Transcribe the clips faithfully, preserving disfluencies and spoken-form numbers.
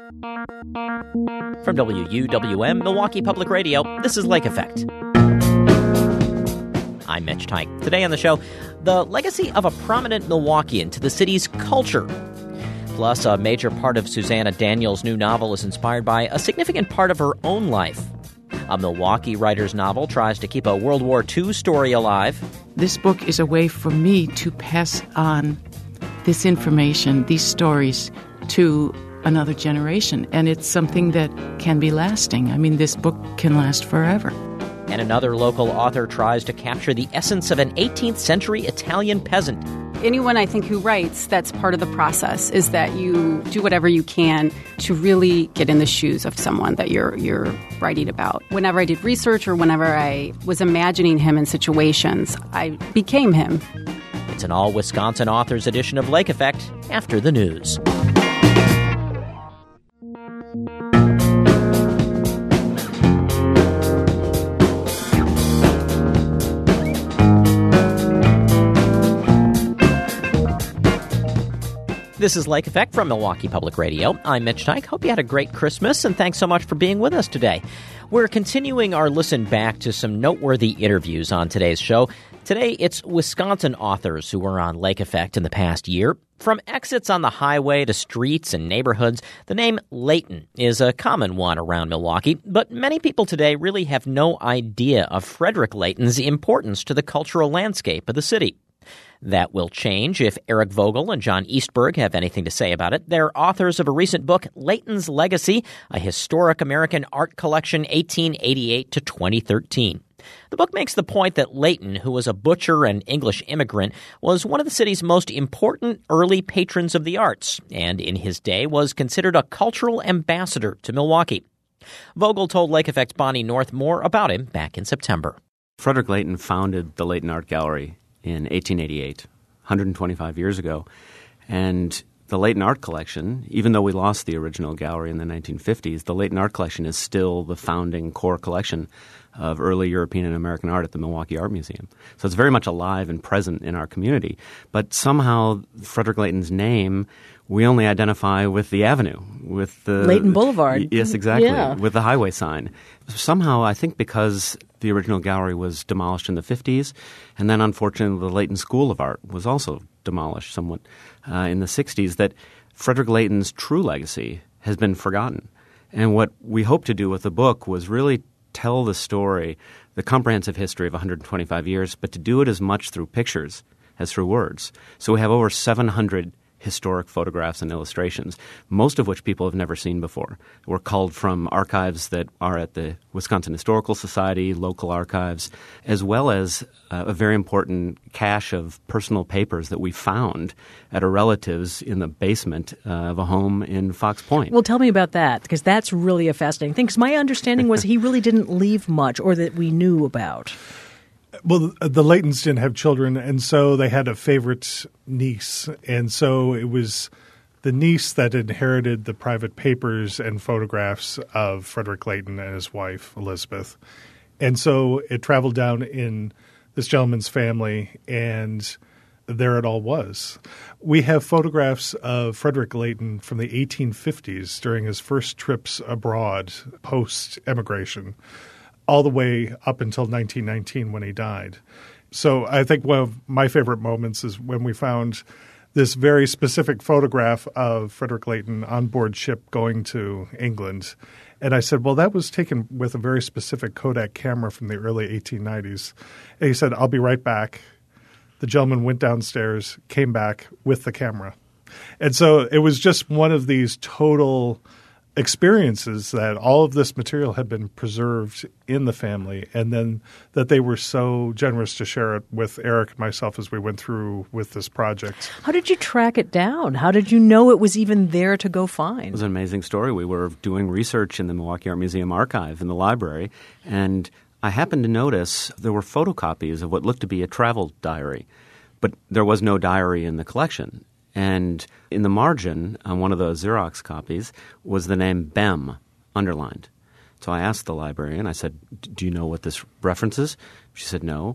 From W U W M, Milwaukee Public Radio, this is Lake Effect. I'm Mitch Teich. Today on the show, the legacy of a prominent Milwaukeean to the city's culture. Plus, a major part of Susanna Daniels' new novel is inspired by a significant part of her own life. A Milwaukee writer's novel tries to keep a World War Two story alive. This book is a way for me to pass on this information, these stories, to another generation. And it's something that can be lasting. I mean, this book can last forever. And another local author tries to capture the essence of an eighteenth century Italian peasant. Anyone, I think, who writes, that's part of the process, is that you do whatever you can to really get in the shoes of someone that you're you're writing about. Whenever I did research or whenever I was imagining him in situations, I became him. It's an all-Wisconsin authors edition of Lake Effect after the news. This is Lake Effect from Milwaukee Public Radio. I'm Mitch Teich. Hope you had a great Christmas, and thanks so much for being with us today. We're continuing our listen back to some noteworthy interviews on today's show. Today, it's Wisconsin authors who were on Lake Effect in the past year. From exits on the highway to streets and neighborhoods, the name Layton is a common one around Milwaukee, but many people today really have no idea of Frederick Layton's importance to the cultural landscape of the city. That will change if Eric Vogel and John Eastberg have anything to say about it. They're authors of a recent book, Layton's Legacy, a historic American art collection eighteen eighty-eight to twenty thirteen. The book makes the point that Layton, who was a butcher and English immigrant, was one of the city's most important early patrons of the arts, and in his day was considered a cultural ambassador to Milwaukee. Vogel told Lake Effect's Bonnie North more about him back in September. Frederick Layton founded the Layton Art Gallery in eighteen eighty-eight, one hundred twenty-five years ago. And the Layton Art Collection, even though we lost the original gallery in the nineteen fifties, the Layton Art Collection is still the founding core collection of early European and American art at the Milwaukee Art Museum. So it's very much alive and present in our community. But somehow Frederick Layton's name, we only identify with the avenue, with the Layton Boulevard. Yes, exactly, Yeah. with the highway sign. Somehow, I think because the original gallery was demolished in the fifties, and then unfortunately the Layton School of Art was also demolished somewhat uh, in the sixties, that Frederick Layton's true legacy has been forgotten. And what we hope to do with the book was really tell the story, the comprehensive history of one hundred twenty-five years, but to do it as much through pictures as through words. So we have over seven hundred historic photographs and illustrations, most of which people have never seen before. We're culled from archives that are at the Wisconsin Historical Society, local archives, as well as uh, a very important cache of personal papers that we found at a relative's in the basement uh, of a home in Fox Point. Well, tell me about that, because that's really a fascinating thing. Because my understanding was he really didn't leave much, or that we knew about. Well, the Laytons didn't have children, and so they had a favorite niece. And so it was the niece that inherited the private papers and photographs of Frederick Layton and his wife, Elizabeth. And so it traveled down in this gentleman's family, and there it all was. We have photographs of Frederick Layton from the eighteen fifties during his first trips abroad post-emigration, all the way up until nineteen nineteen when he died. So I think one of my favorite moments is when we found this very specific photograph of Frederick Layton on board ship going to England. And I said, well, that was taken with a very specific Kodak camera from the early eighteen nineties. And he said, I'll be right back. The gentleman went downstairs, came back with the camera. And so it was just one of these total experiences that all of this material had been preserved in the family, and then that they were so generous to share it with Eric and myself as we went through with this project. How did you track it down? How did you know it was even there to go find? It was an amazing story. We were doing research in the Milwaukee Art Museum archive in the library, and I happened to notice there were photocopies of what looked to be a travel diary, but there was no diary in the collection. And in the margin on one of those Xerox copies was the name Bem underlined. So I asked the librarian, I said, do you know what this references? She said no.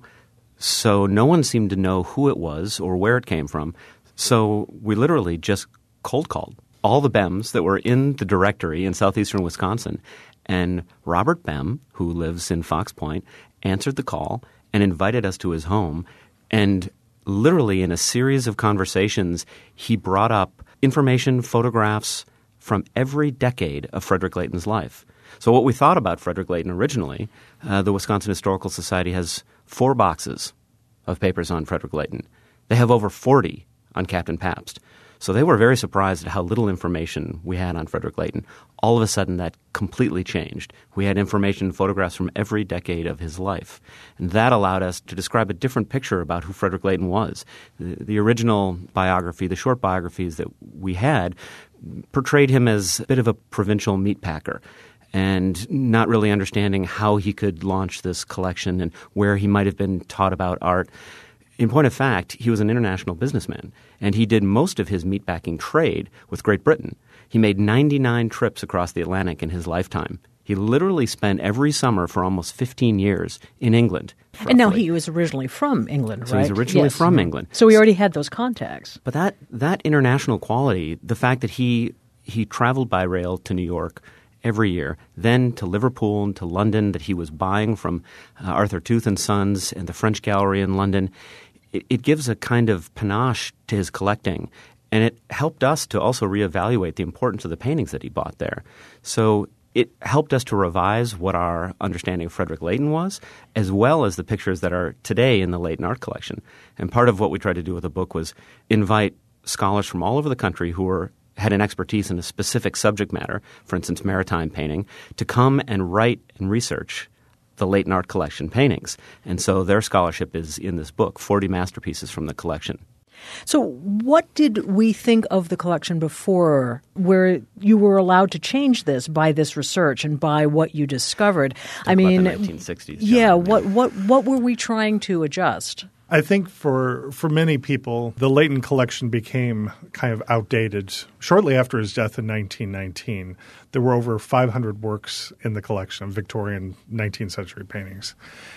So no one seemed to know who it was or where it came from. So we literally just cold called all the Bems that were in the directory in southeastern Wisconsin. And Robert Bem, who lives in Fox Point, answered the call and invited us to his home. And literally in a series of conversations, he brought up information, photographs from every decade of Frederick Layton's life. So what we thought about Frederick Layton originally, uh, the Wisconsin Historical Society has four boxes of papers on Frederick Layton. They have over forty on Captain Pabst. So they were very surprised at how little information we had on Frederick Layton. All of a sudden, that completely changed. We had information, photographs from every decade of his life. And that allowed us to describe a different picture about who Frederick Layton was. The, the original biography, the short biographies that we had, portrayed him as a bit of a provincial meatpacker and not really understanding how he could launch this collection and where he might have been taught about art. In point of fact, he was an international businessman, and he did most of his meatpacking trade with Great Britain. He made ninety-nine trips across the Atlantic in his lifetime. He literally spent every summer for almost fifteen years in England. Roughly. And now he was originally from England, so right? So he's originally yes. from England. So he already had those contacts. But that, that international quality, the fact that he he traveled by rail to New York every year, then to Liverpool and to London, that he was buying from uh, Arthur Tooth and Sons and the French Gallery in London, it, it gives a kind of panache to his collecting. And it helped us to also reevaluate the importance of the paintings that he bought there. So it helped us to revise what our understanding of Frederick Layton was, as well as the pictures that are today in the Layton Art Collection. And part of what we tried to do with the book was invite scholars from all over the country who were had an expertise in a specific subject matter, for instance, maritime painting, to come and write and research the Layton Art Collection paintings. And so their scholarship is in this book, forty masterpieces from the collection. So what did we think of the collection before, where you were allowed to change this by this research and by what you discovered? Talk I mean, about the nineteen sixties. John. Yeah, what, what, what were we trying to adjust? I think for for many people, the Layton collection became kind of outdated. Shortly after his death in nineteen nineteen, there were over five hundred works in the collection of Victorian nineteenth century paintings.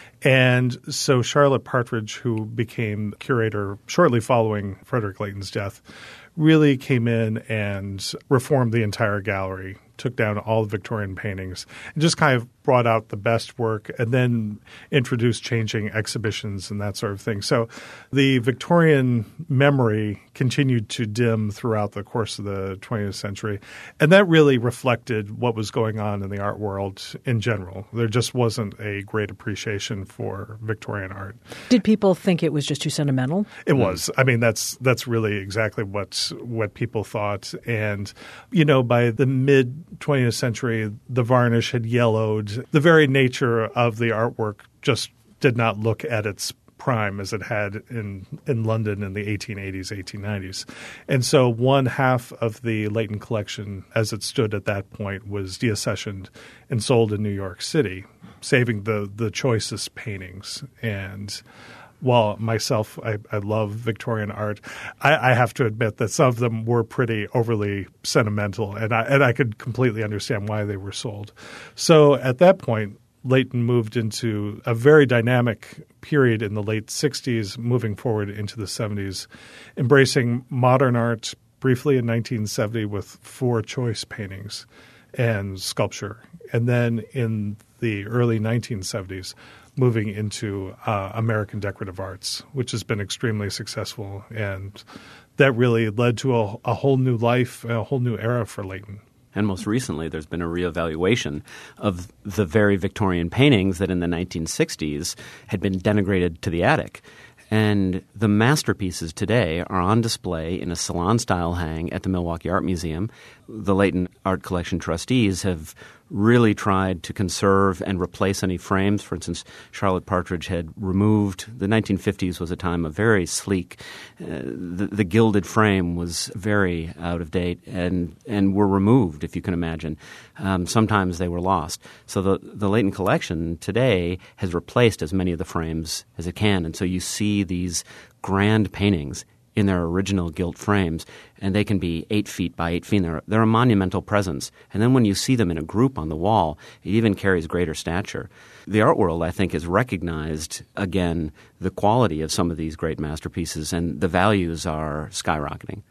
And so Charlotte Partridge, who became curator shortly following Frederick Layton's death, really came in and reformed the entire gallery, took down all the Victorian paintings, and just kind of brought out the best work and then introduced changing exhibitions and that sort of thing. So the Victorian memory continued to dim throughout the course of the twentieth century. And that really reflected what was going on in the art world in general. There just wasn't a great appreciation for Victorian art. Did people think it was just too sentimental? It was. I mean, that's that's really exactly what what people thought. And, you know, by the mid-twentieth century, the varnish had yellowed. The very nature of the artwork just did not look at its prime as it had in, in London in the eighteen eighties, eighteen nineties. And so one half of the Layton collection, as it stood at that point, was deaccessioned and sold in New York City, saving the, the choicest paintings. And while myself, I, I love Victorian art, I, I have to admit that some of them were pretty overly sentimental, and I, and I could completely understand why they were sold. So at that point, Layton moved into a very dynamic period in the late sixties, moving forward into the seventies, embracing modern art briefly in nineteen seventy with four choice paintings and sculpture. And then in the early nineteen seventies, moving into uh, American decorative arts, which has been extremely successful. And that really led to a, a whole new life, a whole new era for Layton. And most recently, there's been a reevaluation of the very Victorian paintings that in the nineteen sixties had been denigrated to the attic. And the masterpieces today are on display in a salon-style hang at the Milwaukee Art Museum. The Layton Art Collection trustees have really tried to conserve and replace any frames. For instance, Charlotte Partridge had removed – the nineteen fifties was a time of very sleek uh, – the, the gilded frame was very out of date and, and were removed, if you can imagine. Um, sometimes they were lost. So the, the Layton Collection today has replaced as many of the frames as it can. And so you see these grand paintings in their original gilt frames, and they can be eight feet by eight feet. They're, they're a monumental presence. And then when you see them in a group on the wall, it even carries greater stature. The art world, I think, has recognized, again, the quality of some of these great masterpieces, and the values are skyrocketing.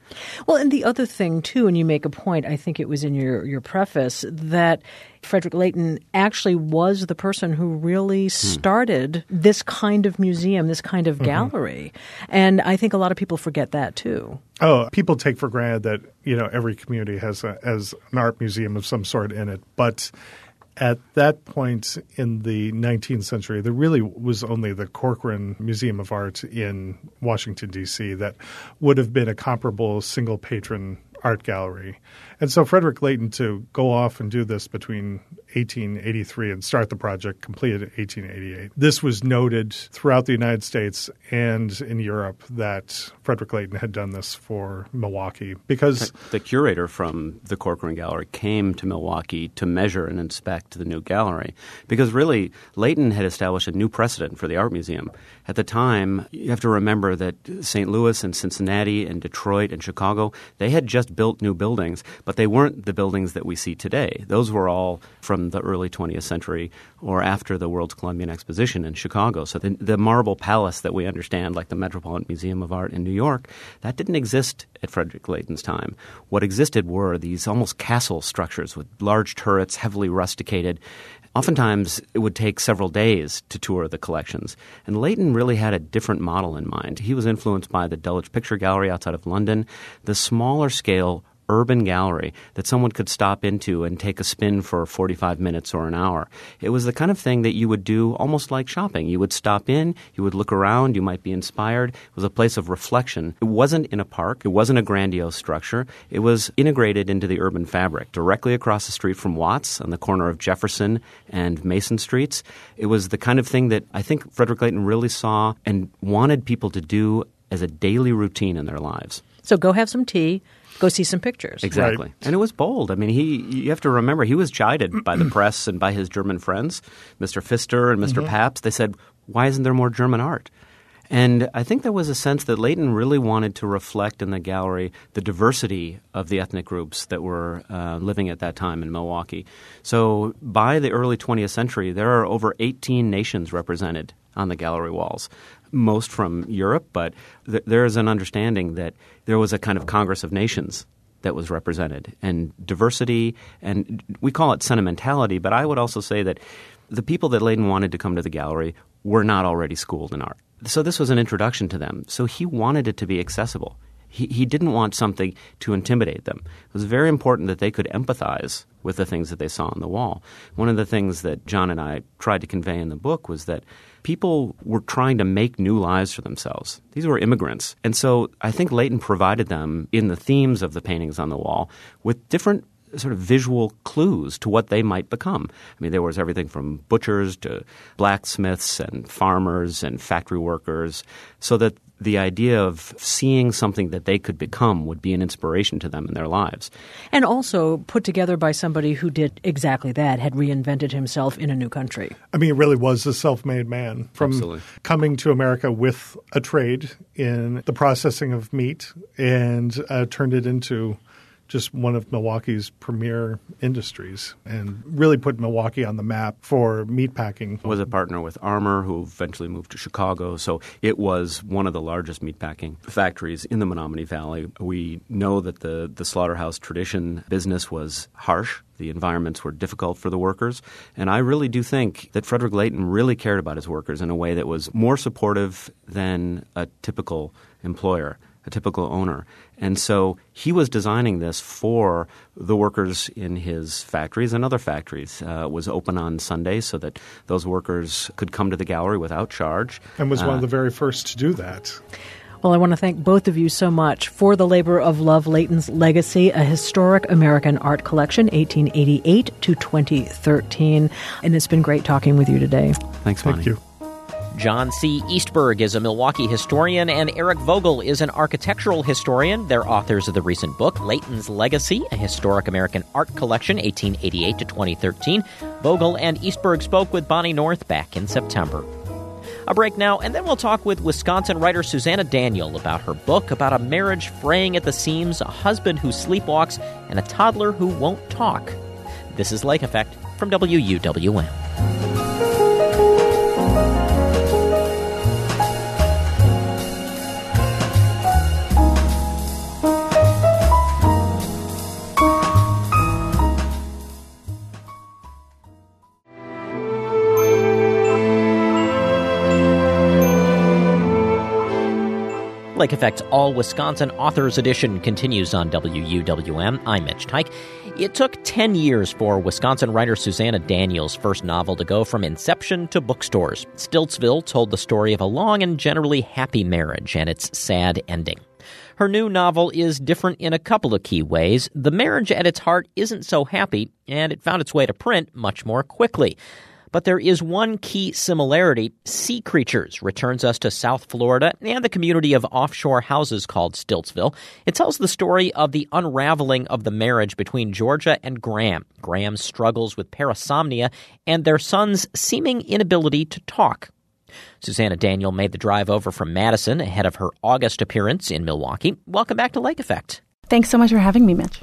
Well, and the other thing, too, and you make a point, I think it was in your, your preface, that Frederick Leighton actually was the person who really started hmm. this kind of museum, this kind of mm-hmm. gallery. And I think a lot of people forget that, too. Oh, people take for granted that, you know, every community has, a, has an art museum of some sort in it. But at that point in the nineteenth century, there really was only the Corcoran Museum of Art in Washington, D C that would have been a comparable single-patron art gallery. And so Frederick Leighton to go off and do this between eighteen eighty-three and start the project completed in eighteen eighty-eight. This was noted throughout the United States and in Europe that Frederick Leighton had done this for Milwaukee because the curator from the Corcoran Gallery came to Milwaukee to measure and inspect the new gallery because really Leighton had established a new precedent for the art museum. At the time, you have to remember that Saint Louis and Cincinnati and Detroit and Chicago, they had just built new buildings, but they weren't the buildings that we see today. Those were all from the early twentieth century or after the World's Columbian Exposition in Chicago. So the, the marble palace that we understand, like the Metropolitan Museum of Art in New York, that didn't exist at Frederick Leighton's time. What existed were these almost castle structures with large turrets, heavily rusticated. Oftentimes, it would take several days to tour the collections. And Leighton really had a different model in mind. He was influenced by the Dulwich Picture Gallery outside of London, the smaller scale urban gallery that someone could stop into and take a spin for forty-five minutes or an hour. It was the kind of thing that you would do almost like shopping. You would stop in, you would look around, you might be inspired. It was a place of reflection. It wasn't in a park. It wasn't a grandiose structure. It was integrated into the urban fabric, directly across the street from Watts on the corner of Jefferson and Mason Streets. It was the kind of thing that I think Frederick Leighton really saw and wanted people to do as a daily routine in their lives. So go have some tea. Go see some pictures. Exactly. Right. And it was bold. I mean, he you have to remember, he was chided by the press and by his German friends, Mister Pfister and Mister Mm-hmm. Pabst. They said, why isn't there more German art? And I think there was a sense that Leighton really wanted to reflect in the gallery the diversity of the ethnic groups that were uh, living at that time in Milwaukee. So by the early twentieth century, there are over eighteen nations represented on the gallery walls, most from Europe, but th- there is an understanding that there was a kind of Congress of Nations that was represented, and diversity, and we call it sentimentality, but I would also say that the people that Leighton wanted to come to the gallery were not already schooled in art. So this was an introduction to them. So he wanted it to be accessible. He, he didn't want something to intimidate them. It was very important that they could empathize with the things that they saw on the wall. One of the things that John and I tried to convey in the book was that people were trying to make new lives for themselves. These were immigrants. And so I think Leighton provided them in the themes of the paintings on the wall with different sort of visual clues to what they might become. I mean, there was everything from butchers to blacksmiths and farmers and factory workers, so that the idea of seeing something that they could become would be an inspiration to them in their lives. And also put together by somebody who did exactly that, had reinvented himself in a new country. I mean, it really was a self-made man from Absolutely. Coming to America with a trade in the processing of meat and uh, turned it into just one of Milwaukee's premier industries and really put Milwaukee on the map for meatpacking. Was a partner with Armour, who eventually moved to Chicago. So it was one of the largest meatpacking factories in the Menominee Valley. We know that the, the slaughterhouse tradition business was harsh. The environments were difficult for the workers. And I really do think that Frederick Leighton really cared about his workers in a way that was more supportive than a typical employer, a typical owner. And so he was designing this for the workers in his factories and other factories. Uh, it was open on Sundays so that those workers could come to the gallery without charge. And was uh, one of the very first to do that. Well, I want to thank both of you so much for the labor of love, Leighton's Legacy, a historic American art collection, eighteen eighty-eight to twenty thirteen. And it's been great talking with you today. Thanks, Bonnie. Thank you. John C. Eastberg is a Milwaukee historian, and Eric Vogel is an architectural historian. They're authors of the recent book, Leighton's Legacy, a historic American art collection, eighteen eighty-eight to twenty thirteen. Vogel and Eastberg spoke with Bonnie North back in September. A break now, and then we'll talk with Wisconsin writer Susanna Daniel about her book about a marriage fraying at the seams, a husband who sleepwalks, and a toddler who won't talk. This is Lake Effect from W U W M. Lake Effect's All Wisconsin Authors Edition continues on W U W M. I'm Mitch Teich. It took ten years for Wisconsin writer Susanna Daniels' first novel to go from inception to bookstores. Stiltsville told the story of a long and generally happy marriage and its sad ending. Her new novel is different in a couple of key ways. The marriage at its heart isn't so happy, and it found its way to print much more quickly. But there is one key similarity. Sea Creatures returns us to South Florida and the community of offshore houses called Stiltsville. It tells the story of the unraveling of the marriage between Georgia and Graham. Graham struggles with parasomnia and their son's seeming inability to talk. Susanna Daniel made the drive over from Madison ahead of her August appearance in Milwaukee. Welcome back to Lake Effect. Thanks so much for having me, Mitch.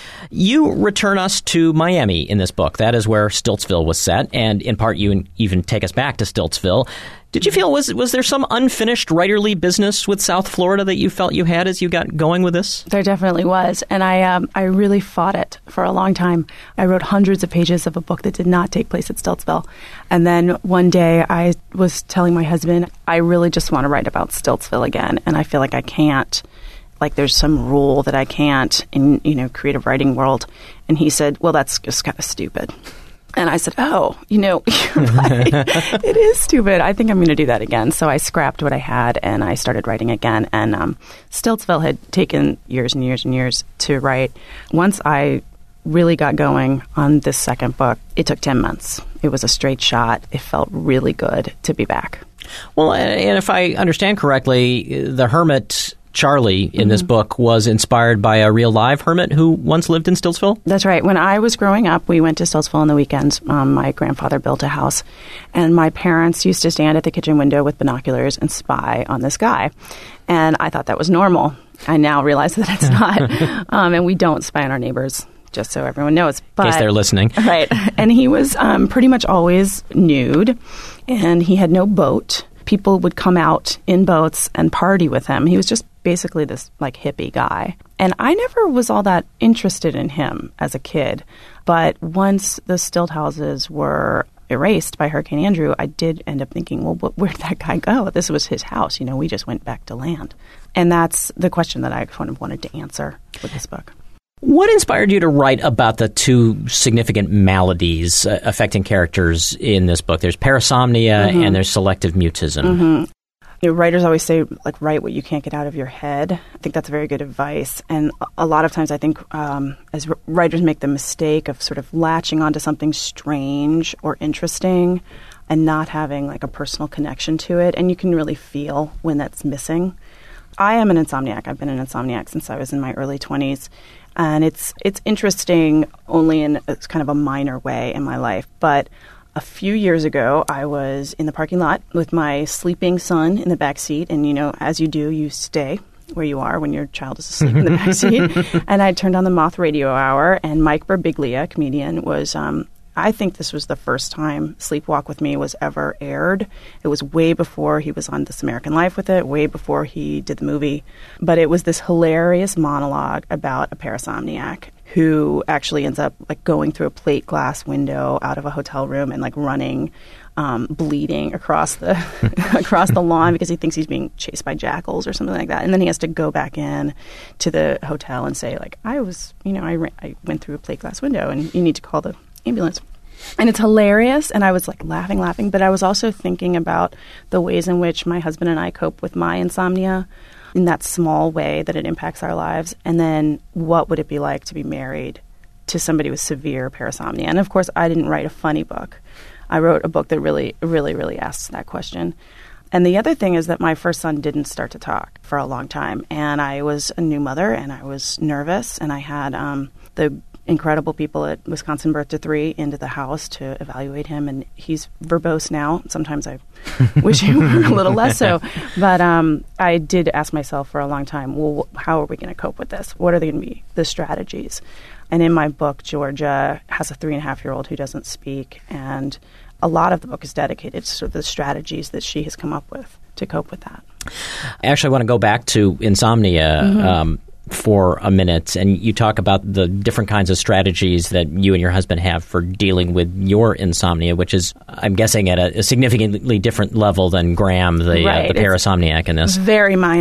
You return us to Miami in this book. That is where Stiltsville was set, and in part you even take us back to Stiltsville. Did you feel, was was there some unfinished writerly business with South Florida that you felt you had as you got going with this? There definitely was, and I um, I really fought it for a long time. I wrote hundreds of pages of a book that did not take place at Stiltsville, and then one day I was telling my husband, I really just want to write about Stiltsville again, and I feel like I can't. Like there's some rule that I can't in, you know, creative writing world. And he said, well, that's just kind of stupid. And I said, oh, you know, you're right. It is stupid. I think I'm going to do that again. So I scrapped what I had and I started writing again. And um, Stiltsville had taken years and years and years to write. Once I really got going on this second book, it took ten months. It was a straight shot. It felt really good to be back. Well, and if I understand correctly, the hermit Charlie in mm-hmm. this book was inspired by a real live hermit who once lived in Stiltsville? That's right. When I was growing up, we went to Stiltsville on the weekends. Um, my grandfather built a house, and my parents used to stand at the kitchen window with binoculars and spy on this guy. And I thought that was normal. I now realize that it's not. um, and we don't spy on our neighbors, just so everyone knows. But, in case they're listening. Right. And he was um, pretty much always nude, and he had no boat. People would come out in boats and party with him. He was just basically this like hippie guy. And I never was all that interested in him as a kid. But once the stilt houses were erased by Hurricane Andrew, I did end up thinking, well, where did that guy go? This was his house. You know, we just went back to land. And that's the question that I kind of wanted to answer with this book. What inspired you to write about the two significant maladies uh, affecting characters in this book? There's parasomnia mm-hmm. and there's selective mutism. Mm-hmm. You know, writers always say, like, write what you can't get out of your head. I think that's very good advice. And a lot of times I think um, as writers make the mistake of sort of latching onto something strange or interesting and not having, like, a personal connection to it. And you can really feel when that's missing. I am an insomniac. I've been an insomniac since I was in my early twenties. And it's it's interesting only in a, kind of a minor way in my life. But a few years ago, I was in the parking lot with my sleeping son in the back seat. And, you know, as you do, you stay where you are when your child is asleep in the back seat. And I turned on the Moth Radio Hour, and Mike Birbiglia, a comedian, was... Um, I think this was the first time Sleepwalk with Me was ever aired. It was way before he was on This American Life with it, way before he did the movie. But it was this hilarious monologue about a parasomniac who actually ends up like going through a plate glass window out of a hotel room and like running, um, bleeding across the across the lawn because he thinks he's being chased by jackals or something like that. And then he has to go back in to the hotel and say like, I was, you know, I, ran, I went through a plate glass window and you need to call the ambulance. And it's hilarious, and I was like laughing, laughing, but I was also thinking about the ways in which my husband and I cope with my insomnia in that small way that it impacts our lives, and then what would it be like to be married to somebody with severe parasomnia? And of course, I didn't write a funny book. I wrote a book that really, really, really asks that question. And the other thing is that my first son didn't start to talk for a long time, and I was a new mother, and I was nervous, and I had um, the incredible people at Wisconsin Birth to Three into the house to evaluate him, and he's verbose now. Sometimes I wish he were a little less so. But um, I did ask myself for a long time, well, how are we going to cope with this? What are going to be the strategies? And in my book, Georgia has a three-and-a-half-year-old who doesn't speak, and a lot of the book is dedicated to sort of the strategies that she has come up with to cope with that. I actually want to go back to insomnia. Mm-hmm. Um, for a minute, and you talk about the different kinds of strategies that you and your husband have for dealing with your insomnia, which is, I'm guessing, at a, a significantly different level than Graham, the, right. uh, the parasomniac in this. Very minor.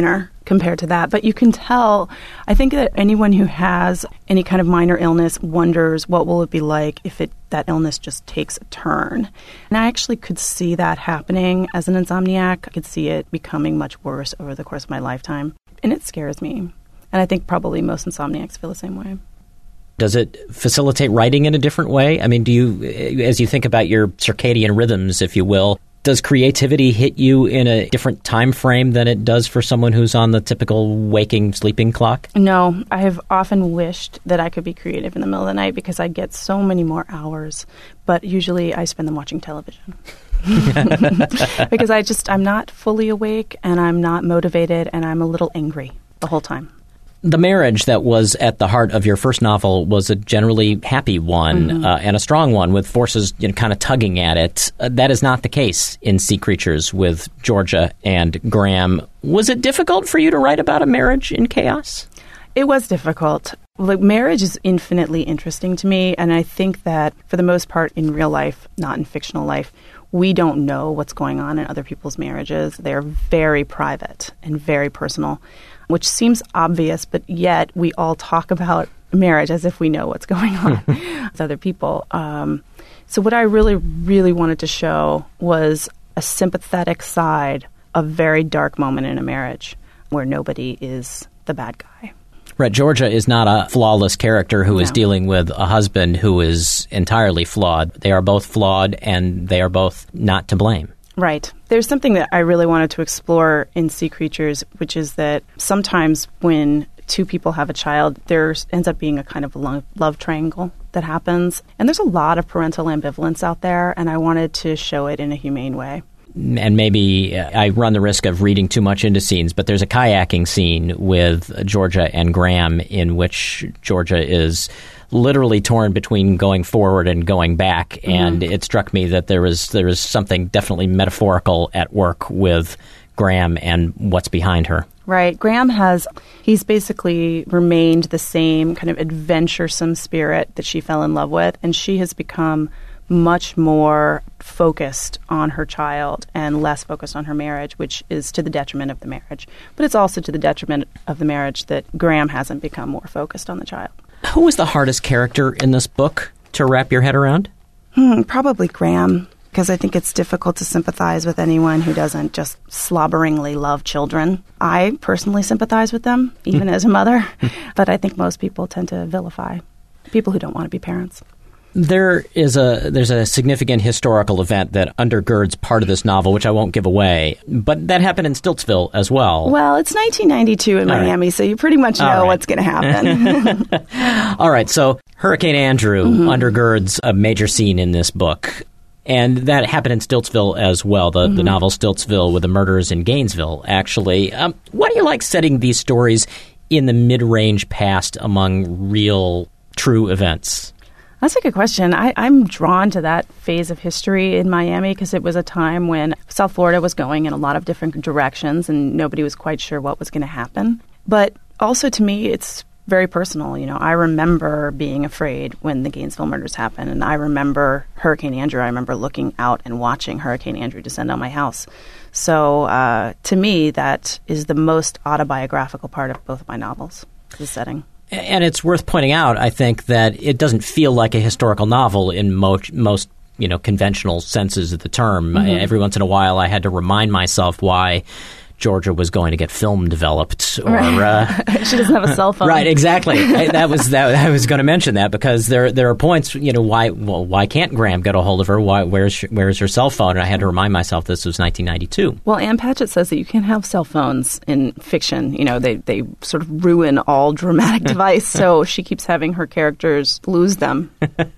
compared to that. But you can tell, I think that anyone who has any kind of minor illness wonders what will it be like if it that illness just takes a turn. And I actually could see that happening as an insomniac. I could see it becoming much worse over the course of my lifetime. And it scares me. And I think probably most insomniacs feel the same way. Does it facilitate writing in a different way? I mean, do you, as you think about your circadian rhythms, if you will, does creativity hit you in a different time frame than it does for someone who's on the typical waking, sleeping clock? No, I have often wished that I could be creative in the middle of the night because I get so many more hours, but usually I spend them watching television. Because I just, I'm not fully awake and I'm not motivated and I'm a little angry the whole time. The marriage that was at the heart of your first novel was a generally happy one, mm-hmm. uh, and a strong one with forces, you know, kind of tugging at it. Uh, that is not the case in Sea Creatures with Georgia and Graham. Was it difficult for you to write about a marriage in chaos? It was difficult. Like, marriage is infinitely interesting to me, and I think that for the most part in real life, not in fictional life, we don't know what's going on in other people's marriages. They're very private and very personal, which seems obvious, but yet we all talk about marriage as if we know what's going on with other people. Um, so what I really, really wanted to show was a sympathetic side of a very dark moment in a marriage where nobody is the bad guy. Right. Georgia is not a flawless character who no. is dealing with a husband who is entirely flawed. They are both flawed, and they are both not to blame. Right. There's something that I really wanted to explore in Sea Creatures, which is that sometimes when two people have a child, there ends up being a kind of love, love triangle that happens. And there's a lot of parental ambivalence out there, and I wanted to show it in a humane way. And maybe I run the risk of reading too much into scenes, but there's a kayaking scene with Georgia and Graham in which Georgia is literally torn between going forward and going back. Mm-hmm. And it struck me that there was there was something definitely metaphorical at work with Graham and what's behind her. Right. Graham has, he's basically remained the same kind of adventuresome spirit that she fell in love with, and she has become much more focused on her child and less focused on her marriage, which is to the detriment of the marriage. But it's also to the detriment of the marriage that Graham hasn't become more focused on the child. Who was the hardest character in this book to wrap your head around? Hmm, probably Graham, because I think it's difficult to sympathize with anyone who doesn't just slobberingly love children. I personally sympathize with them, even as a mother, but I think most people tend to vilify people who don't want to be parents. There is a there's a significant historical event that undergirds part of this novel, which I won't give away, but that happened in Stiltsville as well. Well, it's nineteen ninety-two in All Miami, right. So you pretty much know right. what's going to happen. All right, so Hurricane Andrew mm-hmm. undergirds a major scene in this book, and that happened in Stiltsville as well, the, mm-hmm. the novel Stiltsville with the murders in Gainesville, actually. Um, why do you like setting these stories in the mid-range past among real, true events? That's a good question. I, I'm drawn to that phase of history in Miami because it was a time when South Florida was going in a lot of different directions and nobody was quite sure what was going to happen. But also to me, it's very personal. You know, I remember being afraid when the Gainesville murders happened, and I remember Hurricane Andrew. I remember looking out and watching Hurricane Andrew descend on my house. So uh, to me, that is the most autobiographical part of both of my novels, the setting. And it's worth pointing out, I think, that it doesn't feel like a historical novel in most, most you know, conventional senses of the term. Mm-hmm. Every once in a while, I had to remind myself why Georgia was going to get film developed. Or right. uh, she doesn't have a cell phone. Right, exactly. I, that was that. I was going to mention that because there there are points. You know, why well, why can't Graham get a hold of her? Why where's where's her cell phone? And I had to remind myself this was nineteen ninety-two. Well, Ann Patchett says that you can't have cell phones in fiction. You know, they they sort of ruin all dramatic device. So she keeps having her characters lose them.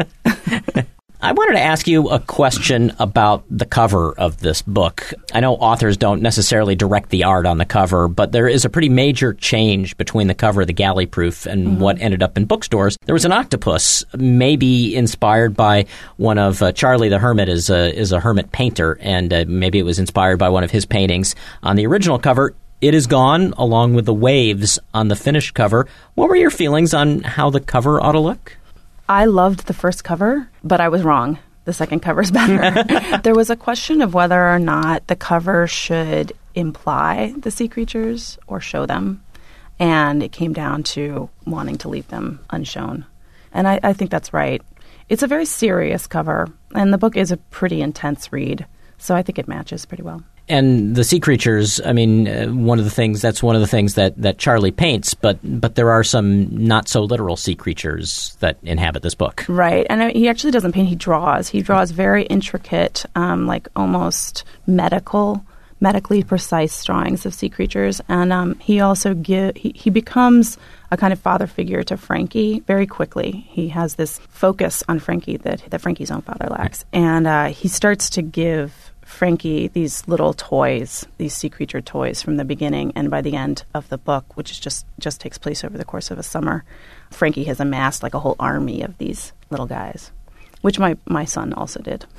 I wanted to ask you a question about the cover of this book. I know authors don't necessarily direct the art on the cover, but there is a pretty major change between the cover of the Galley Proof and mm-hmm. what ended up in bookstores. There was an octopus, maybe inspired by one of uh, Charlie the Hermit is a, is a hermit painter, and uh, maybe it was inspired by one of his paintings. On the original cover, it is gone, along with the waves on the finished cover. What were your feelings on how the cover ought to look? I loved the first cover, but I was wrong. The second cover is better. There was a question of whether or not the cover should imply the sea creatures or show them. And it came down to wanting to leave them unshown. And I, I think that's right. It's a very serious cover, and the book is a pretty intense read, so I think it matches pretty well. And the sea creatures, I mean, uh, one of the things, that's one of the things that, that Charlie paints, but but there are some not-so-literal sea creatures that inhabit this book. Right, and I, he actually doesn't paint, he draws. He draws very intricate, um, like almost medical medically precise drawings of sea creatures, and um, he also give he, he becomes a kind of father figure to Frankie very quickly. He has this focus on Frankie that that Frankie's own father lacks, and uh, he starts to give Frankie these little toys, these sea creature toys from the beginning, and by the end of the book, which is just just takes place over the course of a summer, Frankie has amassed like a whole army of these little guys, which my my son also did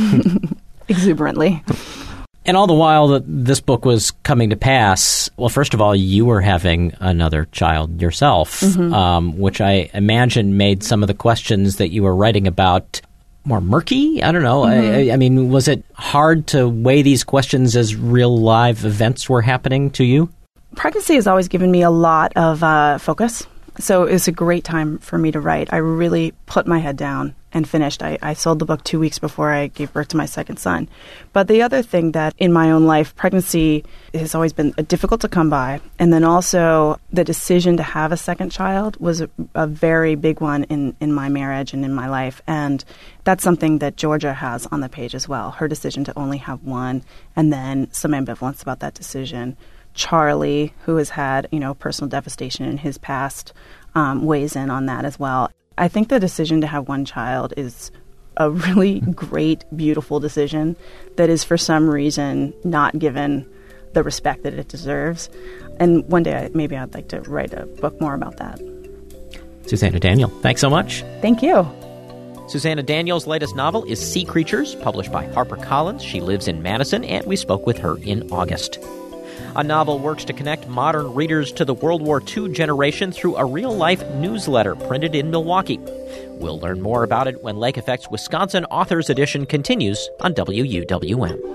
exuberantly. And all the while that this book was coming to pass, well, first of all, you were having another child yourself, mm-hmm. um, which I imagine made some of the questions that you were writing about more murky. I don't know. Mm-hmm. I, I mean, was it hard to weigh these questions as real live events were happening to you? Pregnancy has always given me a lot of uh, focus. So it was a great time for me to write. I really put my head down and finished. I, I sold the book two weeks before I gave birth to my second son. But the other thing that in my own life, pregnancy has always been difficult to come by. And then also the decision to have a second child was a, a very big one in, in my marriage and in my life. And that's something that Georgia has on the page as well, her decision to only have one, and then some ambivalence about that decision. Charlie, who has had, you know, personal devastation in his past, um, weighs in on that as well. I think the decision to have one child is a really great, beautiful decision that is for some reason not given the respect that it deserves. And one day, I, maybe I'd like to write a book more about that. Susanna Daniel, thanks so much. Thank you. Susanna Daniel's latest novel is Sea Creatures, published by HarperCollins. She lives in Madison, and we spoke with her in August. A novel works to connect modern readers to the World War Two generation through a real-life newsletter printed in Milwaukee. We'll learn more about it when Lake Effect's Wisconsin Authors Edition continues on W U W M.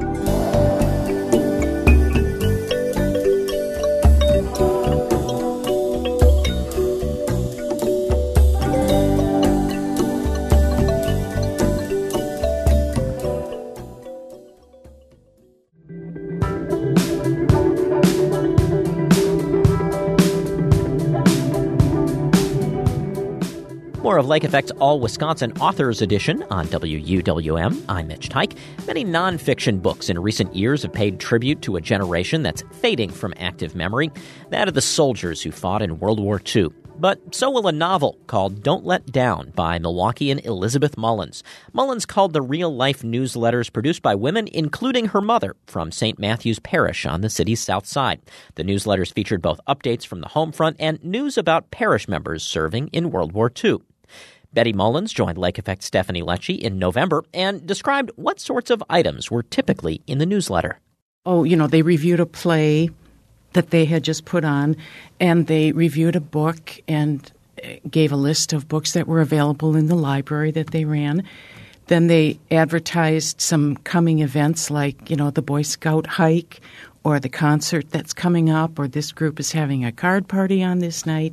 More of Lake Effect's All-Wisconsin Authors Edition on W U W M. I'm Mitch Teich. Many nonfiction books in recent years have paid tribute to a generation that's fading from active memory, that of the soldiers who fought in World War Two. But so will a novel called Don't Let Down by Milwaukeean Elizabeth Mullins. Mullins called the real-life newsletters produced by women, including her mother, from Saint Matthew's Parish on the city's south side. The newsletters featured both updates from the home front and news about parish members serving in World War Two. Betty Mullins joined Lake Effect's Stephanie Lecce in November and described what sorts of items were typically in the newsletter. Oh, you know, they reviewed a play that they had just put on, and they reviewed a book and gave a list of books that were available in the library that they ran. Then they advertised some coming events like, you know, the Boy Scout hike or the concert that's coming up, or this group is having a card party on this night.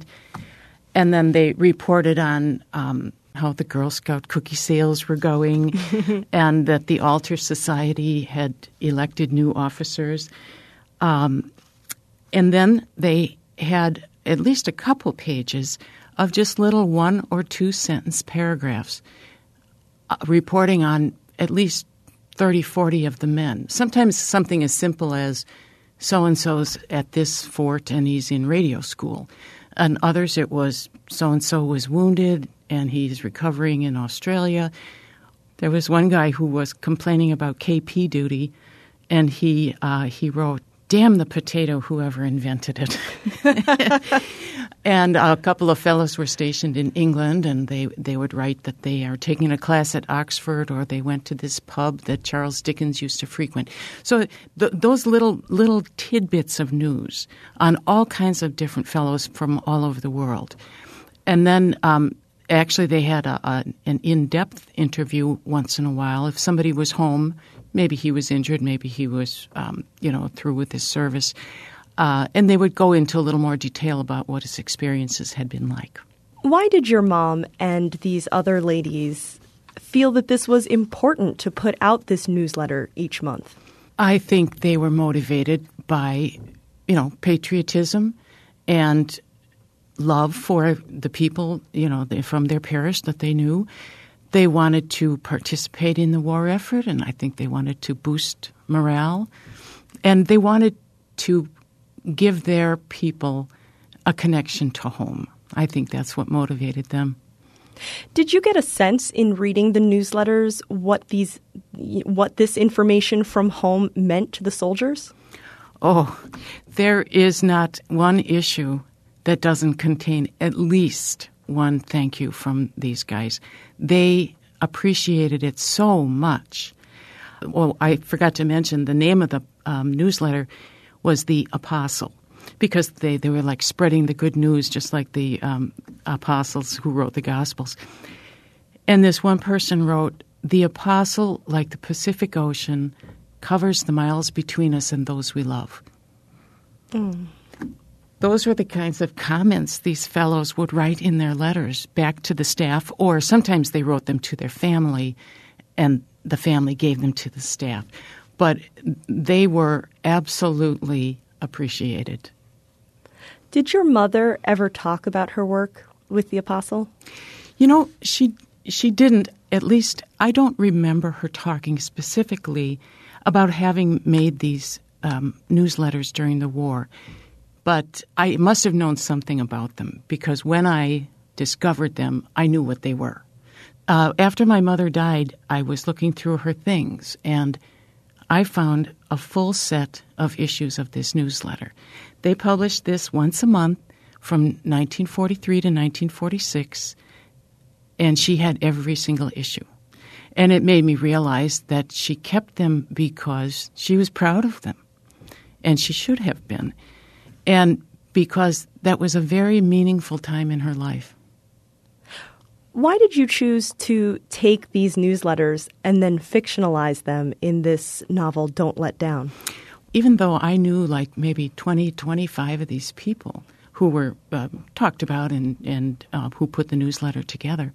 And then they reported on um, how the Girl Scout cookie sales were going and that the Altar Society had elected new officers. Um, and then they had at least a couple pages of just little one- or two-sentence paragraphs uh, reporting on at least thirty, forty of the men. Sometimes something as simple as so-and-so's at this fort and he's in radio school. And others, it was so-and-so was wounded and he's recovering in Australia. There was one guy who was complaining about K P duty, and he uh, he wrote, "Damn the potato, whoever invented it." And a couple of fellows were stationed in England, and they, they would write that they are taking a class at Oxford, or they went to this pub that Charles Dickens used to frequent. So th- those little little tidbits of news on all kinds of different fellows from all over the world. And then um, actually they had a, a, an in-depth interview once in a while. If somebody was home, Maybe he was injured. Maybe he was, um, you know, through with his service. Uh, and they would go into a little more detail about what his experiences had been like. Why did your mom and these other ladies feel that this was important to put out this newsletter each month? I think they were motivated by, you know, patriotism and love for the people, you know, from their parish that they knew. They wanted to participate in the war effort, and I think they wanted to boost morale. And they wanted to give their people a connection to home. I think that's what motivated them. Did you get a sense in reading the newsletters what these, what this information from home meant to the soldiers? Oh, there is not one issue that doesn't contain at least one thank you from these guys. They appreciated it so much. Well, I forgot to mention the name of the um, newsletter was The Apostle, because they, they were like spreading the good news, just like the um, apostles who wrote the Gospels. And this one person wrote, "The apostle, like the Pacific Ocean, covers the miles between us and those we love." Mm. Those were the kinds of comments these fellows would write in their letters back to the staff, or sometimes they wrote them to their family, and the family gave them to the staff. But they were absolutely appreciated. Did your mother ever talk about her work with the Apostle? You know, she she didn't. At least I don't remember her talking specifically about having made these um, newsletters during the war. But I must have known something about them, because when I discovered them, I knew what they were. Uh, after my mother died, I was looking through her things, and I found a full set of issues of this newsletter. They published this once a month from nineteen forty-three to nineteen forty-six, and she had every single issue. And it made me realize that she kept them because she was proud of them, and she should have been, and because that was a very meaningful time in her life. Why did you choose to take these newsletters and then fictionalize them in this novel, Don't Let Down? Even though I knew like maybe twenty, twenty-five of these people who were uh, talked about and, and uh, who put the newsletter together,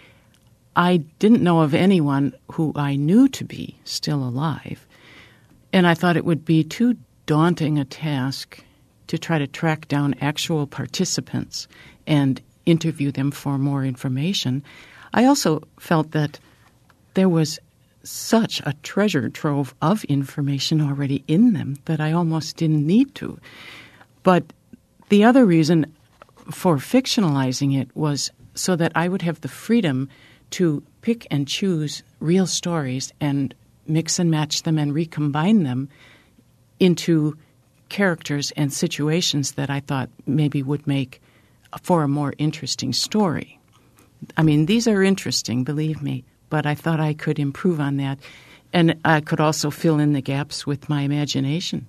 I didn't know of anyone who I knew to be still alive. And I thought it would be too daunting a task to try to track down actual participants and interview them for more information. I also felt that there was such a treasure trove of information already in them that I almost didn't need to. But the other reason for fictionalizing it was so that I would have the freedom to pick and choose real stories and mix and match them and recombine them into characters and situations that I thought maybe would make for a more interesting story. I mean, these are interesting, believe me, but I thought I could improve on that, and I could also fill in the gaps with my imagination.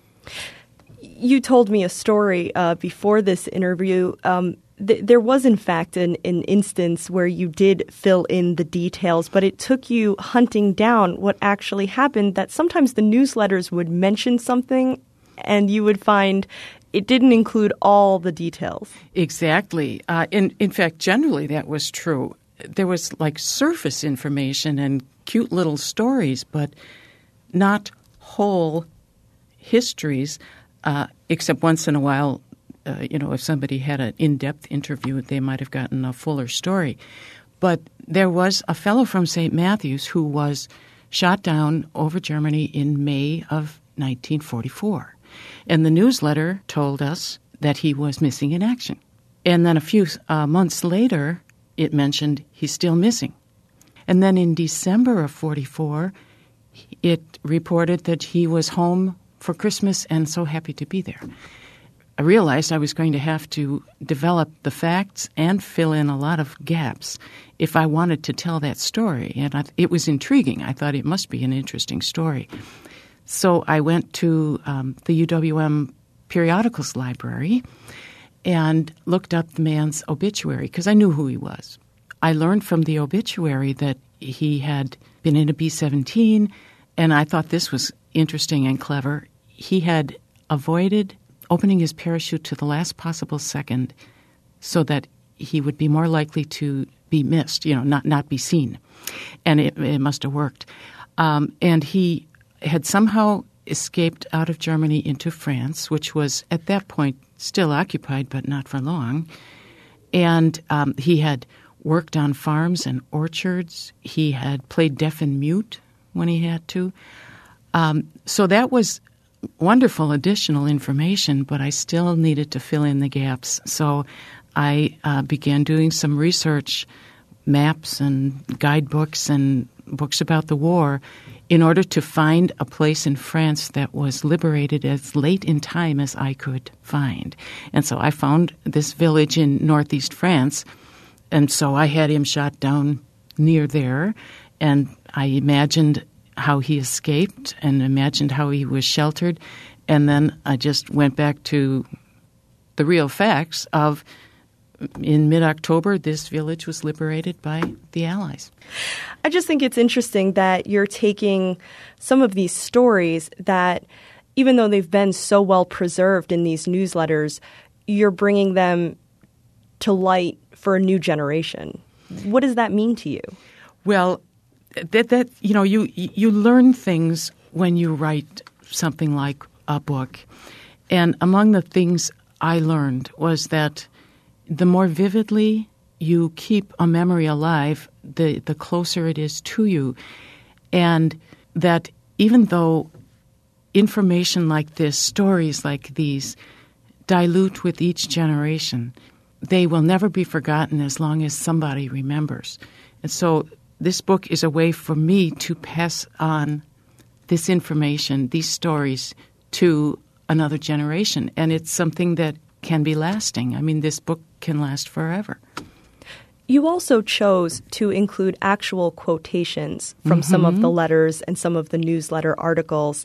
You told me a story uh, before this interview. Um, th- there was, in fact, an, an instance where you did fill in the details, but it took you hunting down what actually happened, that sometimes the newsletters would mention something and you would find it didn't include all the details. Exactly. Uh, in, in fact, generally that was true. There was like surface information and cute little stories, but not whole histories, uh, except once in a while, uh, you know, if somebody had an in-depth interview, they might have gotten a fuller story. But there was a fellow from Saint Matthew's who was shot down over Germany in May of nineteen forty-four. And the newsletter told us that he was missing in action. And then a few uh, months later, it mentioned he's still missing. And then in December of forty-four, it reported that he was home for Christmas and so happy to be there. I realized I was going to have to develop the facts and fill in a lot of gaps if I wanted to tell that story. And I, it was intriguing. I thought it must be an interesting story. So I went to um, the U W M periodicals library and looked up the man's obituary because I knew who he was. I learned from the obituary that he had been in a B seventeen And I thought this was interesting and clever. He had avoided opening his parachute to the last possible second so that he would be more likely to be missed, you know, not, not be seen. And it, it must have worked. Um, and he had somehow escaped out of Germany into France, which was at that point still occupied, but not for long. And um, he had worked on farms and orchards. He had played deaf and mute when he had to. Um, so that was wonderful additional information, but I still needed to fill in the gaps. So I uh, began doing some research, maps and guidebooks and books about the war, in order to find a place in France that was liberated as late in time as I could find. And so I found this village in northeast France, and so I had him shot down near there, and I imagined how he escaped and imagined how he was sheltered, and then I just went back to the real facts of in mid-October, this village was liberated by the Allies. I just think it's interesting that you're taking some of these stories that, even though they've been so well preserved in these newsletters, you're bringing them to light for a new generation. What does that mean to you? Well, that that you know, you you learn things when you write something like a book, and among the things I learned was that the more vividly you keep a memory alive, the, the closer it is to you. And that even though information like this, stories like these, dilute with each generation, they will never be forgotten as long as somebody remembers. And so this book is a way for me to pass on this information, these stories, to another generation. And it's something that can be lasting. I mean, this book can last forever. You also chose to include actual quotations from Mm-hmm. some of the letters and some of the newsletter articles.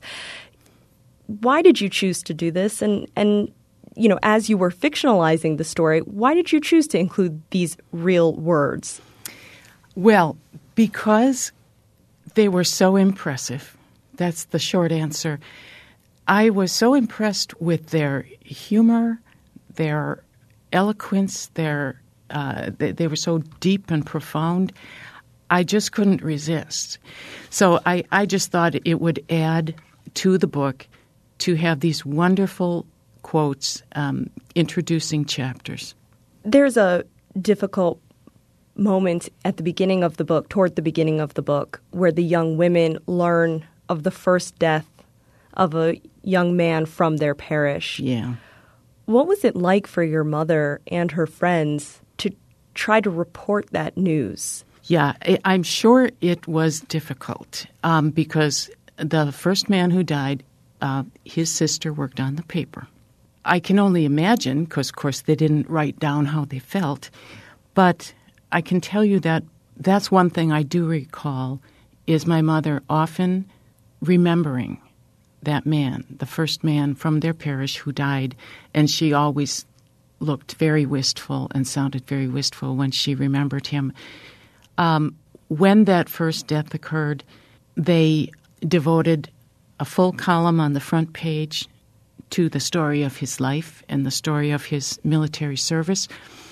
Why did you choose to do this? And, and you know, as you were fictionalizing the story, why did you choose to include these real words? Well, because they were so impressive. That's the short answer. I was so impressed with their humor, their eloquence, their uh, they, they were so deep and profound. I just couldn't resist. So I, I just thought it would add to the book to have these wonderful quotes um, introducing chapters. There's a difficult moment at the beginning of the book, toward the beginning of the book, where the young women learn of the first death of a young man from their parish. Yeah. What was it like for your mother and her friends to try to report that news? Yeah, I- I'm sure it was difficult um, because the first man who died, uh, his sister worked on the paper. I can only imagine, because, of course, they didn't write down how they felt, but I can tell you that that's one thing I do recall is my mother often remembering that man, the first man from their parish who died, and she always looked very wistful and sounded very wistful when she remembered him. Um, when that first death occurred, they devoted a full column on the front page to the story of his life and the story of his military service.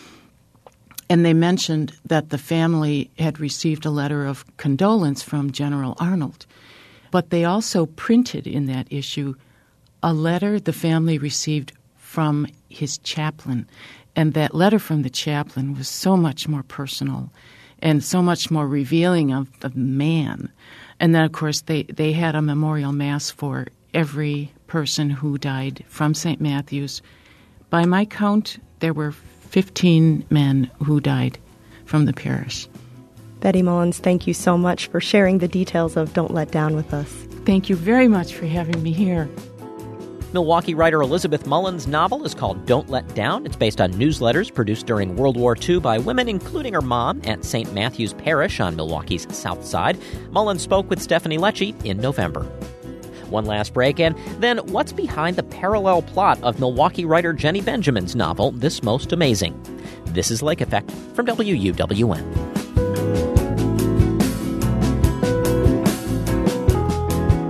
And they mentioned that the family had received a letter of condolence from General Arnold. But they also printed in that issue a letter the family received from his chaplain. And that letter from the chaplain was so much more personal and so much more revealing of the man. And then, of course, they, they had a memorial mass for every person who died from Saint Matthew's. By my count, there were fifteen men who died from the parish. Betty Mullins, thank you so much for sharing the details of Don't Let Down with us. Thank you very much for having me here. Milwaukee writer Elizabeth Mullins' novel is called Don't Let Down. It's based on newsletters produced during World War Two by women, including her mom, at Saint Matthew's Parish on Milwaukee's South Side. Mullins spoke with Stephanie Lecce in November. One last break, and then what's behind the parallel plot of Milwaukee writer Jenny Benjamin's novel, This Most Amazing? This is Lake Effect from W U W N.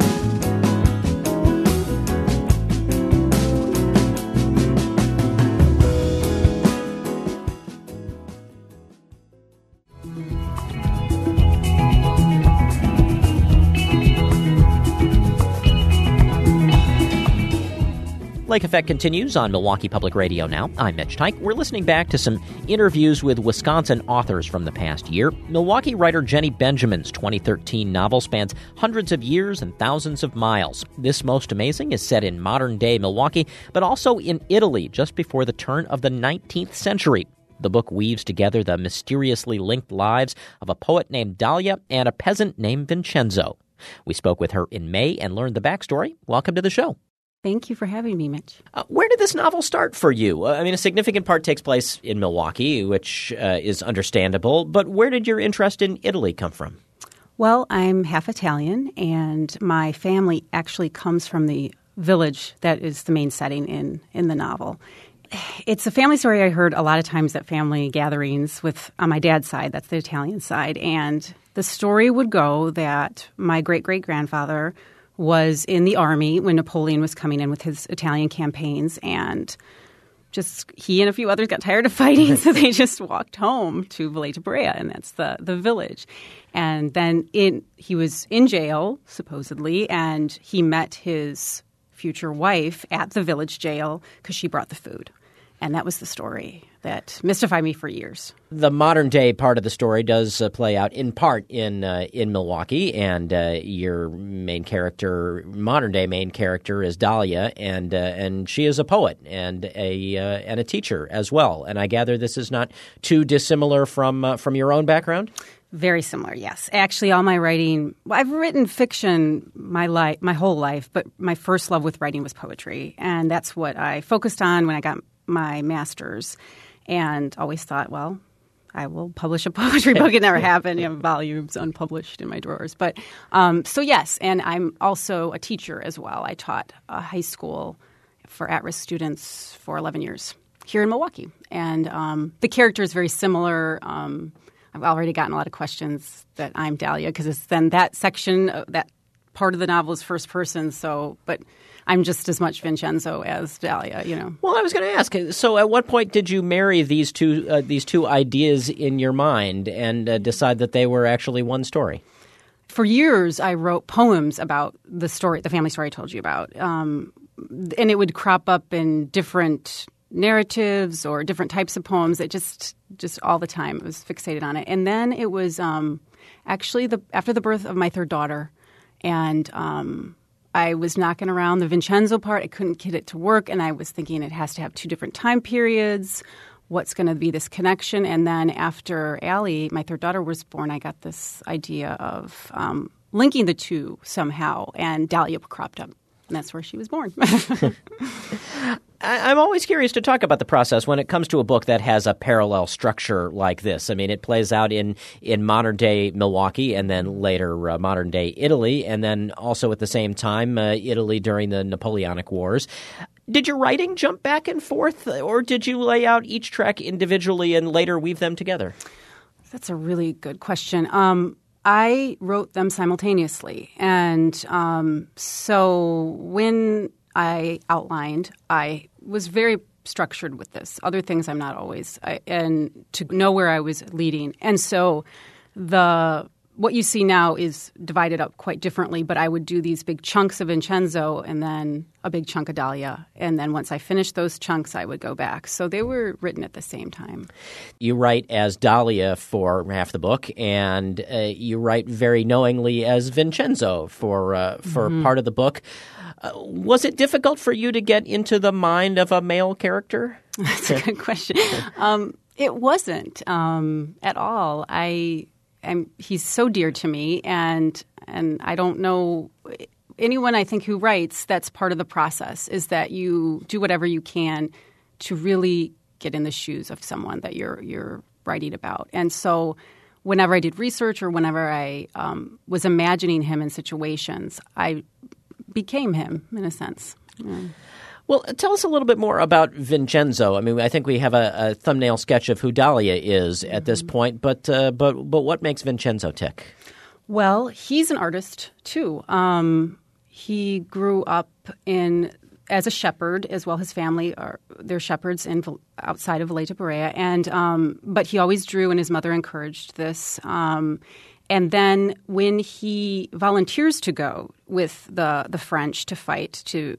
Lake Effect continues on Milwaukee Public Radio now. I'm Mitch Teich. We're listening back to some interviews with Wisconsin authors from the past year. Milwaukee writer Jenny Benjamin's twenty thirteen novel spans hundreds of years and thousands of miles. This Most Amazing is set in modern-day Milwaukee, but also in Italy just before the turn of the nineteenth century. The book weaves together the mysteriously linked lives of a poet named Dahlia and a peasant named Vincenzo. We spoke with her in May and learned the backstory. Welcome to the show. Thank you for having me, Mitch. Uh, where did this novel start for you? Uh, I mean, a significant part takes place in Milwaukee, which uh, is understandable, but where did your interest in Italy come from? Well, I'm half Italian, and my family actually comes from the village that is the main setting in, in the novel. It's a family story I heard a lot of times at family gatherings with on my dad's side, that's the Italian side, and the story would go that my great-great-grandfather was in the army when Napoleon was coming in with his Italian campaigns, and just he and a few others got tired of fighting, so they just walked home to Valletta Brea, and that's the, the village. And then in, he was in jail, supposedly, and he met his future wife at the village jail because she brought the food. And that was the story that mystified me for years. The modern-day part of the story does uh, play out in part in uh, in Milwaukee, and uh, your main character, modern-day main character, is Dahlia, and uh, and she is a poet and a uh, and a teacher as well. And I gather this is not too dissimilar from uh, from your own background? Very similar, yes. Actually, all my writing, well, I've written fiction my life, my whole life, but my first love with writing was poetry, and that's what I focused on when I got my master's, and always thought, well, I will publish a poetry book. It never happened. You know, volumes unpublished in my drawers. But um, so yes, and I'm also a teacher as well. I taught a high school for at-risk students for eleven years here in Milwaukee, and um, the character is very similar. Um, I've already gotten a lot of questions that I'm Dahlia because it's then that section, uh, that part of the novel is first person. So, but I'm just as much Vincenzo as Dahlia, you know. Well, I was going to ask, so at what point did you marry these two uh, these two ideas in your mind and uh, decide that they were actually one story? For years, I wrote poems about the story, the family story I told you about, um, and it would crop up in different narratives or different types of poems. It just, just all the time, I was fixated on it. And then it was um, actually the after the birth of my third daughter, and um, I was knocking around the Vincenzo part. I couldn't get it to work, and I was thinking it has to have two different time periods. What's going to be this connection? And then after Allie, my third daughter, was born, I got this idea of um, linking the two somehow, and Dahlia cropped up. And that's where she was born. I'm always curious to talk about the process when it comes to a book that has a parallel structure like this. I mean, it plays out in, in modern-day Milwaukee and then later uh, modern-day Italy, and then also at the same time uh, Italy during the Napoleonic Wars. Did your writing jump back and forth, or did you lay out each track individually and later weave them together? That's a really good question. Um, I wrote them simultaneously, and um, so when I outlined, I was very structured with this. Other things I'm not always, I, and to know where I was leading. And so the what you see now is divided up quite differently, but I would do these big chunks of Vincenzo and then a big chunk of Dahlia. And then once I finished those chunks, I would go back. So they were written at the same time. You write as Dahlia for half the book, and uh, you write very knowingly as Vincenzo for, uh, for mm-hmm. part of the book. Uh, was it difficult for you to get into the mind of a male character? That's a good question. Um, it wasn't um, at all. I... I'm, he's so dear to me, and and I don't know anyone I think who writes. That's part of the process, is that you do whatever you can to really get in the shoes of someone that you're you're writing about. And so, whenever I did research or whenever I um, was imagining him in situations, I became him in a sense. Yeah. Well, tell us a little bit more about Vincenzo. I mean, I think we have a, a thumbnail sketch of who Dahlia is at this point, but uh, but but what makes Vincenzo tick? Well, he's an artist too. Um, he grew up in as a shepherd as well. His family are they're shepherds in outside of Valletta Brea, and um, but he always drew, and his mother encouraged this. Um, and then when he volunteers to go with the the French to fight to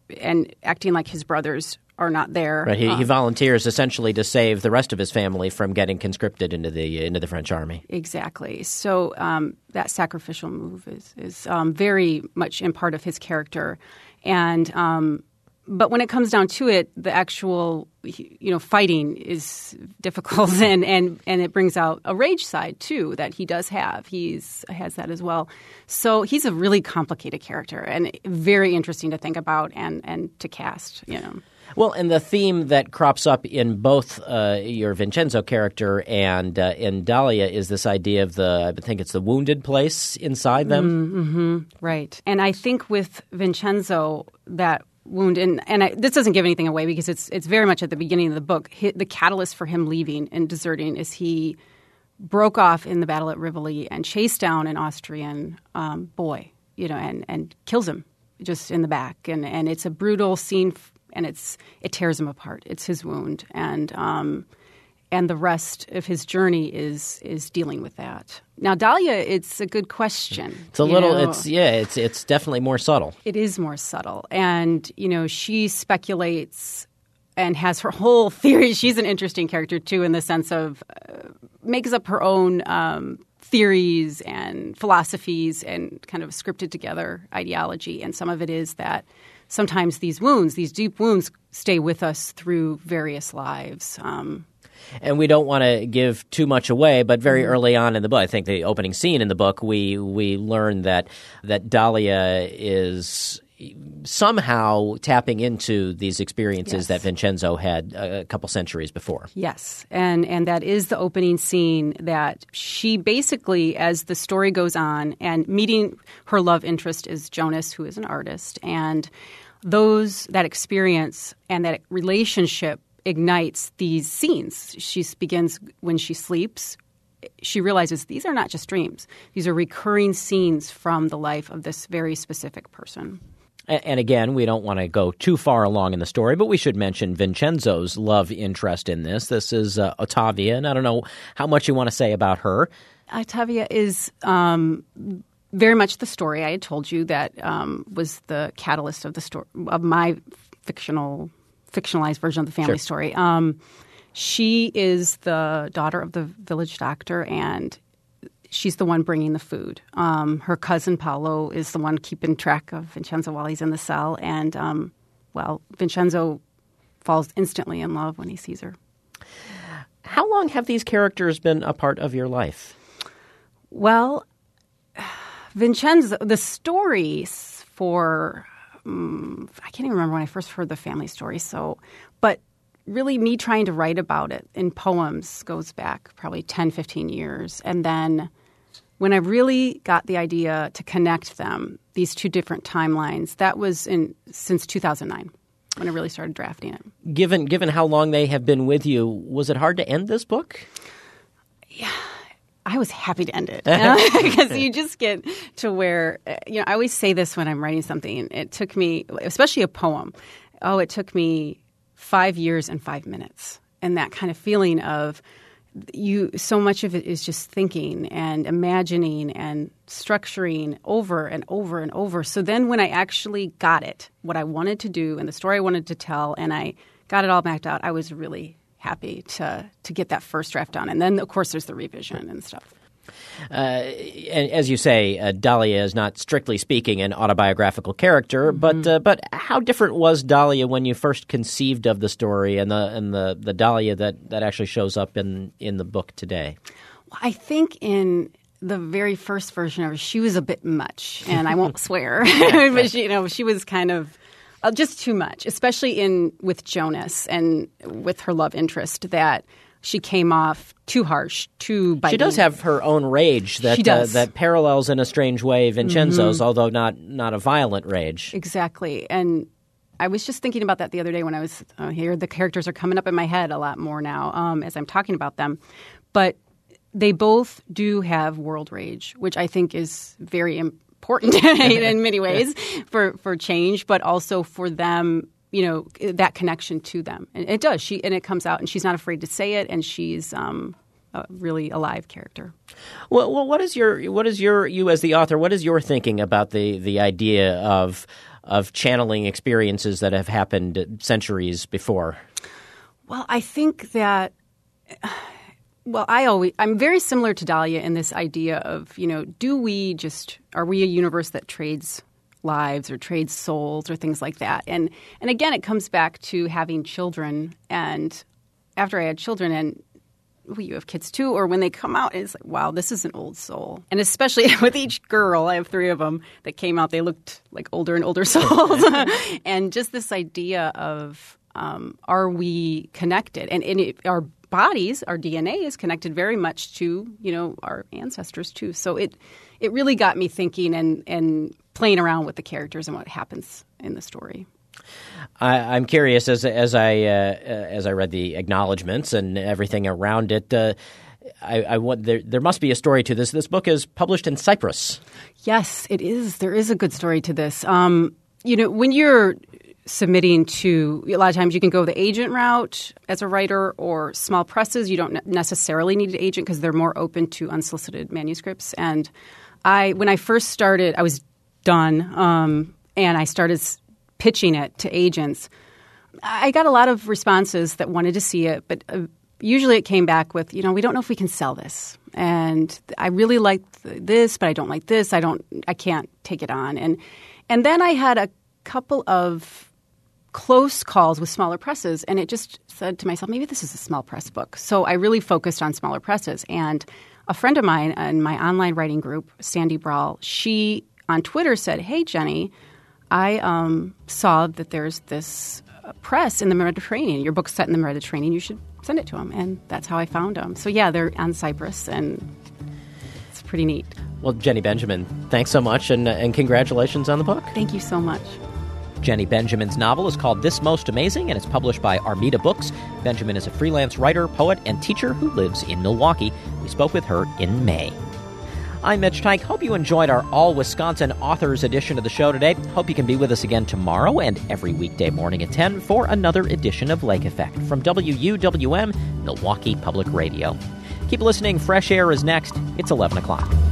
and acting like his brothers are not there. Right. He, uh, he volunteers essentially to save the rest of his family from getting conscripted into the into the French army. Exactly. So um, that sacrificial move is is um, very much in part of his character, and um, but when it comes down to it, the actual you know fighting is difficult, and, and, and it brings out a rage side too that he does have. He's has that as well. So he's a really complicated character and very interesting to think about and, and to cast. You know. Well, and the theme that crops up in both uh, your Vincenzo character and uh, in Dahlia is this idea of the, I think it's the wounded place inside them. Mm-hmm. Right. And I think with Vincenzo, that wound, and, and I, this doesn't give anything away because it's it's very much at the beginning of the book, he, the catalyst for him leaving and deserting is he broke off in the battle at Rivoli and chased down an Austrian um, boy, you know, and, and kills him just in the back. And, and it's a brutal scene. F- And it's it tears him apart. It's his wound, and um, and the rest of his journey is is dealing with that. Now, Dahlia, it's a good question. It's a little. know. It's yeah. It's it's definitely more subtle. It is more subtle, and you know she speculates and has her whole theory. She's an interesting character too, in the sense of uh, makes up her own um, theories and philosophies and kind of scripted together ideology. And some of it is that. Sometimes these wounds, these deep wounds, stay with us through various lives. Um, and we don't want to give too much away, but very mm-hmm. early on in the book, I think the opening scene in the book, we we learn that that Dahlia is somehow tapping into these experiences yes. that Vincenzo had a couple centuries before. Yes, and and that is the opening scene that she basically, as the story goes on, and meeting her love interest is Jonas, who is an artist, and those that experience and that relationship ignites these scenes. She begins when she sleeps. She realizes these are not just dreams. These are recurring scenes from the life of this very specific person. And again, we don't want to go too far along in the story, but we should mention Vincenzo's love interest in this. This is uh, Ottavia, and I don't know how much you want to say about her. Ottavia is um, very much the story I had told you that um, was the catalyst of the story of my fictional, fictionalized version of the family sure. story. Um, she is the daughter of the village doctor, and she's the one bringing the food. Um, her cousin Paolo is the one keeping track of Vincenzo while he's in the cell. And, um, well, Vincenzo falls instantly in love when he sees her. How long have these characters been a part of your life? Well, Vincenzo, the stories for, um, I can't even remember when I first heard the family story. So, but really me trying to write about it in poems goes back probably ten, fifteen years. And then when I really got the idea to connect them, these two different timelines, that was in since two thousand nine when I really started drafting it. Given given how long they have been with you, was it hard to end this book? Yeah. I was happy to end it because you just get to where, you know, I always say this when I'm writing something. It took me, especially a poem, oh, it took me five years and five minutes. And that kind of feeling of you, so much of it is just thinking and imagining and structuring over and over and over. So then when I actually got it, what I wanted to do and the story I wanted to tell, and I got it all mapped out, I was really happy to to get that first draft done. And then, of course, there's the revision and stuff. Uh, and as you say, uh, Dahlia is not strictly speaking an autobiographical character, mm-hmm. but uh, but how different was Dahlia when you first conceived of the story and the and the, the Dahlia that, that actually shows up in, in the book today? Well, I think in the very first version of her, she was a bit much, and I won't swear, but she, you know, she was kind of uh, just too much, especially in with Jonas and with her love interest that. She came off too harsh, too biting. She does have her own rage that she does. Uh, that parallels in a strange way Vincenzo's, mm-hmm. although not not a violent rage. Exactly. And I was just thinking about that the other day when I was uh, here. The characters are coming up in my head a lot more now um, as I'm talking about them. But they both do have world rage, which I think is very important in many ways for, for change, but also for them. You know, that connection to them. And it does. She and it comes out, and she's not afraid to say it, and she's um, a really alive character. Well, well, what is your what is your you as the author? What is your thinking about the the idea of of channeling experiences that have happened centuries before? Well, I think that, well, I always, I'm very similar to Dahlia in this idea of, you know, do we just, are we a universe that trades lives or trades souls or things like that? And and again, it comes back to having children. And after I had children, and well, you have kids too, or when they come out, it's like, wow, this is an old soul. And especially with each girl, I have three of them that came out, they looked like older and older souls. And just this idea of, um, are we connected? And, and it, our bodies, our D N A is connected very much to, you know, our ancestors too. So it it really got me thinking and, and playing around with the characters and what happens in the story. I, I'm curious as as I uh, as I read the acknowledgments and everything around it. Uh, I, I want there. There must be a story to this. This book is published in Cyprus. Yes, it is. There is a good story to this. Um, you know, when you're submitting to, a lot of times you can go the agent route as a writer, or small presses. You don't necessarily need an agent because they're more open to unsolicited manuscripts. And I, when I first started, I was done, um, and I started pitching it to agents. I got a lot of responses that wanted to see it, but uh, usually it came back with, you know, we don't know if we can sell this, and I really like this, but I don't like this. I don't, I can't take it on. And and then I had a couple of close calls with smaller presses, and it just said to myself, maybe this is a small press book. So I really focused on smaller presses. And a friend of mine in my online writing group, Sandy Brawl, she on Twitter said, hey, Jenny, I um, saw that there's this uh, press in the Mediterranean. Your book's set in the Mediterranean. You should send it to them. And that's how I found them. So, yeah, they're on Cyprus, and it's pretty neat. Well, Jenny Benjamin, thanks so much, and, and congratulations on the book. Thank you so much. Jenny Benjamin's novel is called This Most Amazing, and it's published by Armida Books. Benjamin is a freelance writer, poet, and teacher who lives in Milwaukee. We spoke with her in May. I'm Mitch Teich. Hope you enjoyed our all-Wisconsin authors edition of the show today. Hope you can be with us again tomorrow and every weekday morning at ten for another edition of Lake Effect from W U W M, Milwaukee Public Radio. Keep listening. Fresh Air is next. It's eleven o'clock.